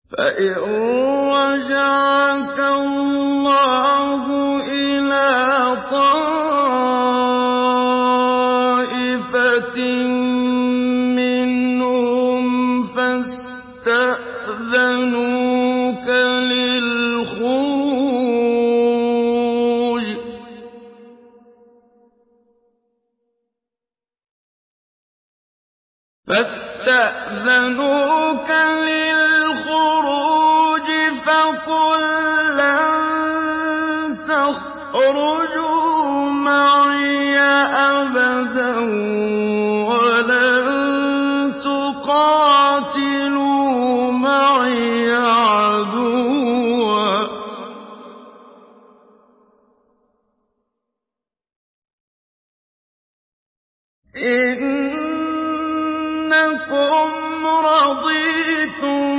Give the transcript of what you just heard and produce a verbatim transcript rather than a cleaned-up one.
فَإِن رَّجَعَكَ اللَّهُ إِلَىٰ طَائِفَةٍ مِّنْهُمْ فَاسْتَأْذَنُوكَ لِلْخُرُوجِ فَقُل لَّن تَخْرُجُوا مَعِيَ أَبَدًا وَلَن تُقَاتِلُوا مَعِيَ عَدُوًّا ۖ إِنَّكُمْ رَضِيتُم